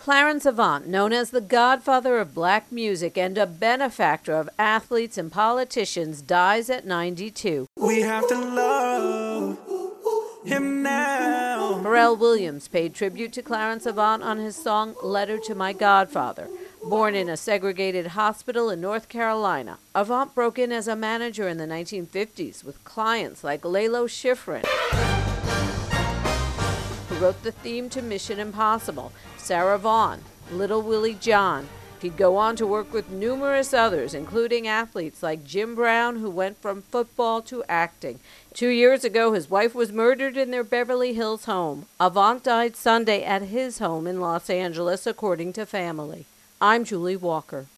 Clarence Avant, known as the godfather of black music and a benefactor of athletes and politicians, dies at 92. We have to love him now. Pharrell Williams paid tribute to Clarence Avant on his song Letter to My Godfather. Born in a segregated hospital in North Carolina, Avant broke in as a manager in the 1950s with clients like Lalo Schifrin, who wrote the theme to Mission Impossible, Sarah Vaughan, Little Willie John. He'd go on to work with numerous others, including athletes like Jim Brown, who went from football to acting. 2 years ago, his wife was murdered in their Beverly Hills home. Avant died Sunday at his home in Los Angeles, according to family. I'm Julie Walker.